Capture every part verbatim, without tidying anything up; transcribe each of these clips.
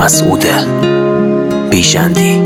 مسعود بیژندی.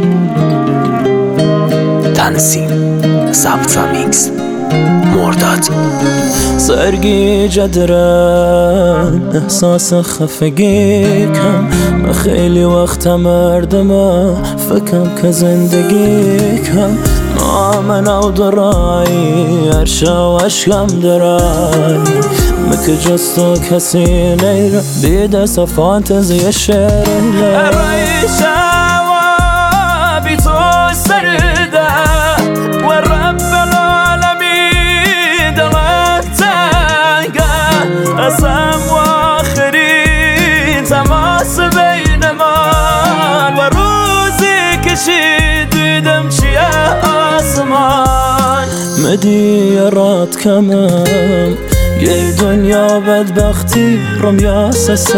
تنظیم ضبط و میکس مرداد. سرگیجه دارم احساس خفگی کم. من خیلی وقت مردم فکرم که زندگی کم. ما من او درایی هرشا و عشقم درایی مکه جز تو کسی نیره بیده صفات زی شعره رایشه و بی تو سرده و رب العالمین دلت تنگه قسم و آخری تماس بین من و روزی کشید دیدم چیه آسمان. مدیارات کمم یه دنیا بدبختی رم یا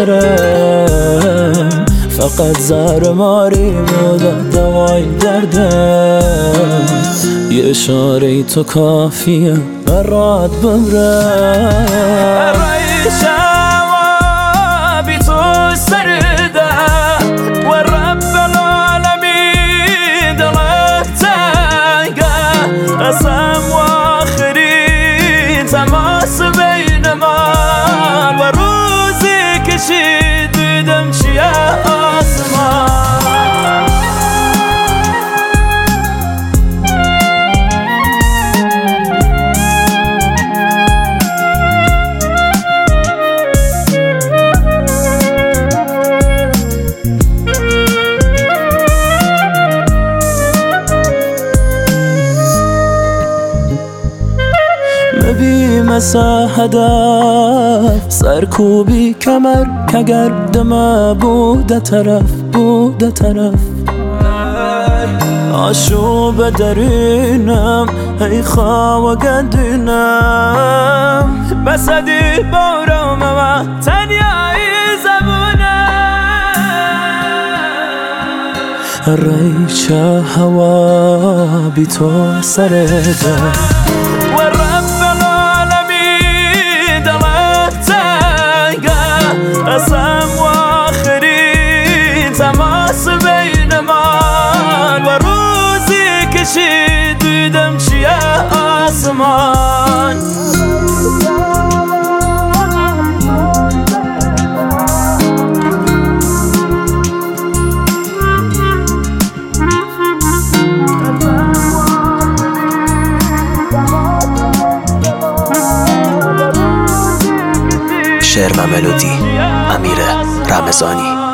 سسرم. فقط زهر ماری بود دوای دردم. یه اشاره تو کافیه برات بمرم. رایشه و بی تو سرده و رب العالمین دلت تنگه قسم و آخری تماس بین من و روزی کشید دیدم چیه آسمان. بی مسا هدف سرکوبی کمر که گردم بوده طرف بوده طرف. آشوب درینم ای خواه گندینم بسدی بارم و تنیایی زبونم. ریچه هوا بی تو سرده و رب العالمین دلت تنگه قسم و آخری تماس بین من و روزی کشید دیدم چیه آسمان. شعر و ملودی امیر رمضانی.